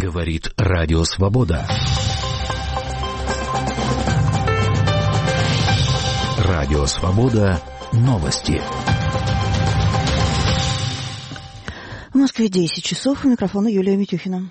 Говорит Радио Свобода. Радио Свобода. Новости. В Москве 10 часов. У микрофона Юлия Митюхина.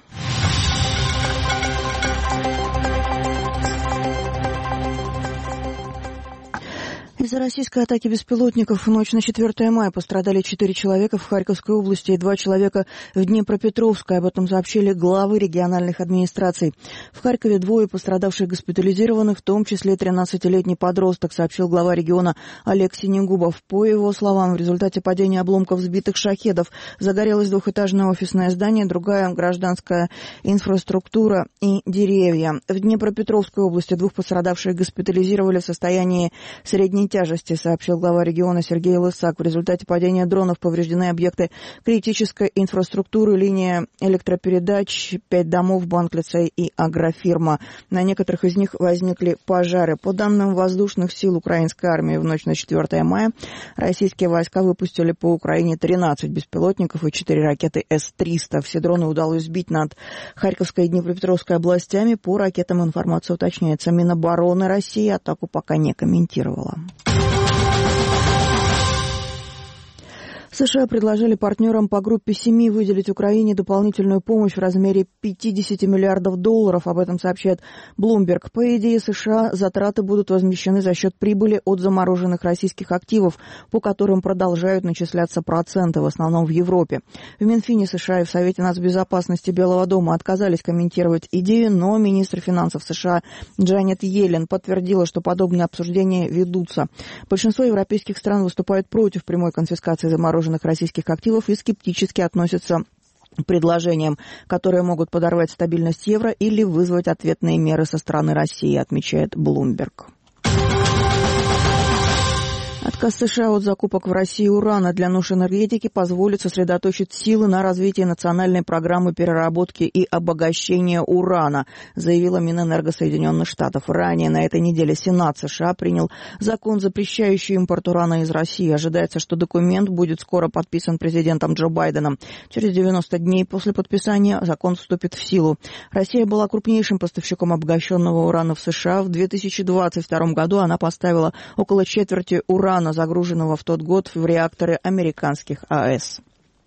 Из-за российской атаки беспилотников в ночь на 4 мая пострадали 4 человека в Харьковской области и 2 человека в Днепропетровской. Об этом сообщили главы региональных администраций. В Харькове 2 пострадавших госпитализированы, в том числе 13-летний подросток, сообщил глава региона Олег Синегубов. По его словам, в результате падения обломков сбитых шахедов загорелось двухэтажное офисное здание, другая гражданская инфраструктура и деревья. В Днепропетровской области 2 пострадавших госпитализировали в состоянии средней тяжести, сообщил глава региона Сергей Лысак. В результате падения дронов повреждены объекты критической инфраструктуры, линия электропередач, 5 домов, банк, лицей и агрофирма. На некоторых из них возникли пожары. По данным воздушных сил украинской армии, в ночь на 4 мая российские войска выпустили по Украине 13 беспилотников и 4 ракеты С-300. Все дроны удалось сбить над Харьковской и Днепропетровской областями. По ракетам информация уточняется. Минобороны России атаку пока не комментировала. США предложили партнерам по группе 7 выделить Украине дополнительную помощь в размере $50 миллиардов. Об этом сообщает Bloomberg. По идее США, затраты будут возмещены за счет прибыли от замороженных российских активов, по которым продолжают начисляться проценты, в основном в Европе. В Минфине США и в Совете нацбезопасности Белого дома отказались комментировать идею, но министр финансов США Джанет Йеллен подтвердила, что подобные обсуждения ведутся. Большинство европейских стран выступают против прямой конфискации замороженных российских активов и скептически относятся к предложениям, которые могут подорвать стабильность евро или вызвать ответные меры со стороны России, отмечает Bloomberg. Отказ США от закупок в России урана для нужд энергетики позволит сосредоточить силы на развитии национальной программы переработки и обогащения урана, заявила Минэнерго Соединенных Штатов. Ранее на этой неделе Сенат США принял закон, запрещающий импорт урана из России. Ожидается, что документ будет скоро подписан президентом Джо Байденом. Через 90 дней после подписания закон вступит в силу. Россия была крупнейшим поставщиком обогащенного урана в США. В 2022 году она поставила около четверти урана, загруженного в тот год в реакторы американских АЭС.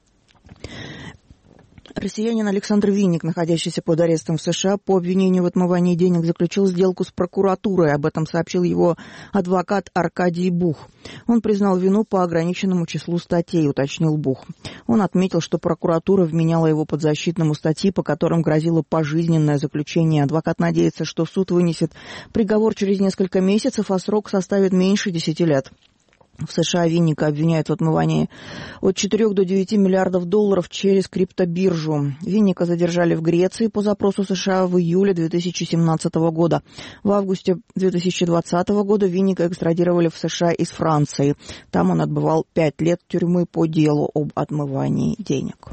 Россиянин Александр Винник, находящийся под арестом в США по обвинению в отмывании денег, заключил сделку с прокуратурой. Об этом сообщил его адвокат Аркадий Бух. Он признал вину по ограниченному числу статей, уточнил Бух. Он отметил, что прокуратура вменяла его подзащитному статьи, по которым грозило пожизненное заключение. Адвокат надеется, что суд вынесет приговор через несколько месяцев, а срок составит меньше 10 лет. В США Винника обвиняют в отмывании от 4 до 9 миллиардов долларов через криптобиржу. Винника задержали в Греции по запросу США в июле 2017 года. В августе 2020 года Винника экстрадировали в США из Франции. Там он отбывал 5 лет тюрьмы по делу об отмывании денег.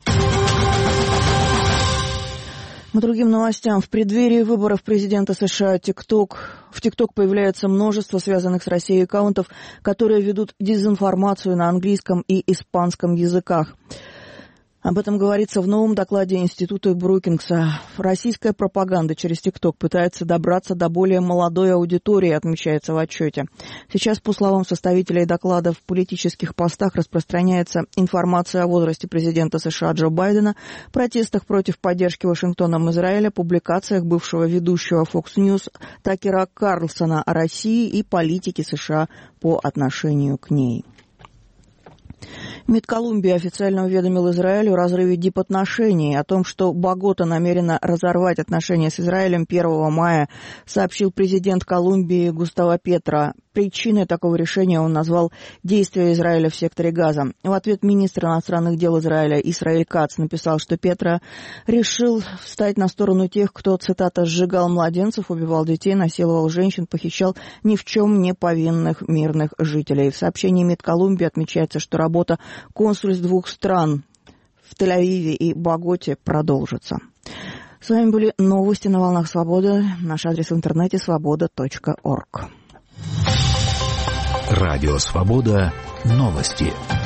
К другим новостям. В преддверии выборов президента США в ТикТок появляется множество связанных с Россией аккаунтов, которые ведут дезинформацию на английском и испанском языках. Об этом говорится в новом докладе Института Брукингса. Российская пропаганда через ТикТок пытается добраться до более молодой аудитории, отмечается в отчете. Сейчас, по словам составителей доклада, в политических постах распространяется информация о возрасте президента США Джо Байдена, протестах против поддержки Вашингтоном Израиля, публикациях бывшего ведущего Fox News Такера Карлсона о России и политике США по отношению к ней. МИД Колумбии официально уведомил Израиль о разрыве дипотношений. О том, что Богота намерена разорвать отношения с Израилем 1 мая, сообщил президент Колумбии Густаво Петро. Причиной такого решения он назвал действия Израиля в секторе Газа. В ответ министр иностранных дел Израиля Исраэль Кац написал, что Петро решил встать на сторону тех, кто, цитата, «сжигал младенцев, убивал детей, насиловал женщин, похищал ни в чем не повинных мирных жителей». В сообщении МИД Колумбии отмечается, что работа консульств 2 стран в Тель-Авиве и Боготе продолжится. С вами были новости на волнах Свободы. Наш адрес в интернете свобода.орг. Радио Свобода. Новости.